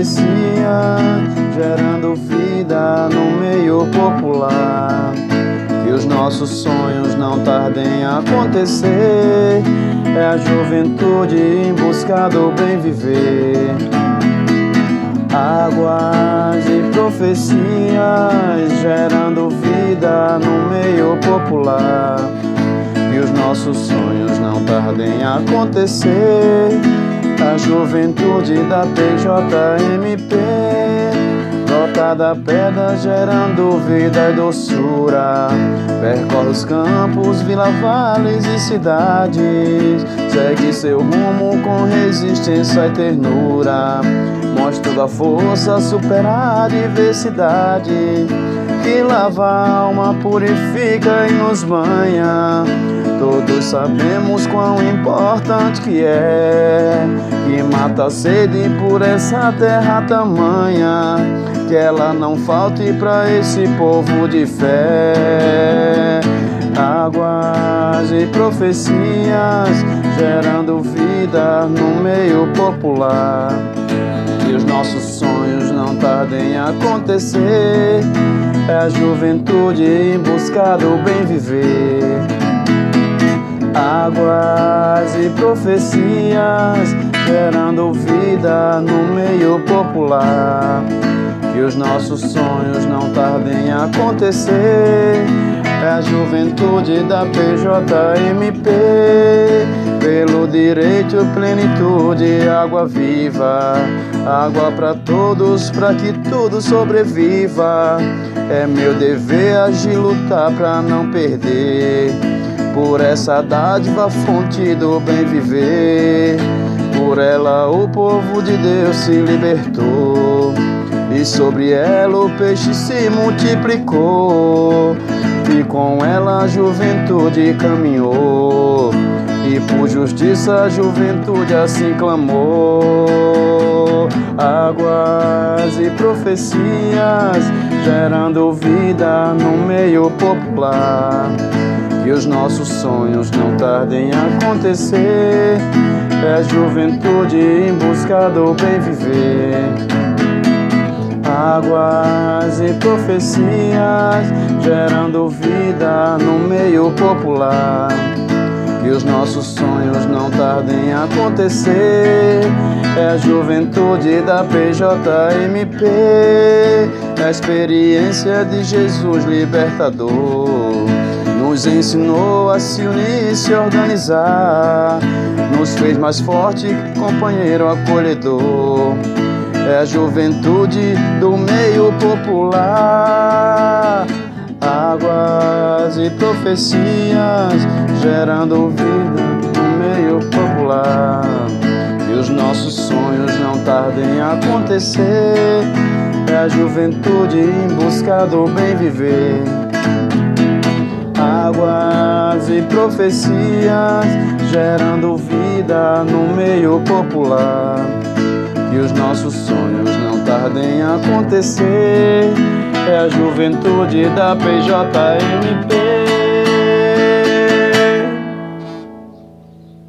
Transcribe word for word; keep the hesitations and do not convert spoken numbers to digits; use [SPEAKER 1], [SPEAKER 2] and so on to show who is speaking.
[SPEAKER 1] profecia, gerando vida no meio popular. Que os nossos sonhos não tardem a acontecer. É a juventude em busca do bem viver. Águas e profecias, gerando vida no meio popular. Que os nossos sonhos não tardem a acontecer. A juventude da P J M P, brotada pedra, gerando vida e doçura. Percorre os campos, vila, vales e cidades. Segue seu rumo com resistência e ternura. Mostra a força, supera a diversidade. Que lava a alma, purifica e nos banha. Todos sabemos quão importante que é, que mata a sede por essa terra tamanha. Que ela não falte pra esse povo de fé. Águas e profecias, gerando vida no meio popular. Que os nossos sonhos não tardem a acontecer. É a juventude em busca do bem viver. Águas e profecias, gerando vida no meio popular. Que os nossos sonhos não tardem a acontecer. É a juventude da P J M P, pelo direito e plenitude, água viva. Água pra todos, pra que tudo sobreviva. É meu dever agir, lutar pra não perder. Por essa dádiva, fonte do bem viver. Por ela o povo de Deus se libertou. E sobre ela o peixe se multiplicou. E com ela a juventude caminhou. E por justiça a juventude assim clamou. Águas e profecias, gerando vida no meio popular. Que os nossos sonhos não tardem a acontecer. É a juventude em busca do bem viver. Águas e profecias, gerando vida no meio popular. Que os nossos sonhos não tardem a acontecer. É a juventude da P J M P, a experiência de Jesus libertador. Nos ensinou a se unir e se organizar. Nos fez mais forte, companheiro acolhedor. É a juventude do meio popular. Águas e profecias, gerando vida no meio popular. Que os nossos sonhos não tardem a acontecer. É a juventude em busca do bem viver. Águas e profecias, gerando vida no meio popular. Que os nossos sonhos não tardem a acontecer. É a juventude da P J M P.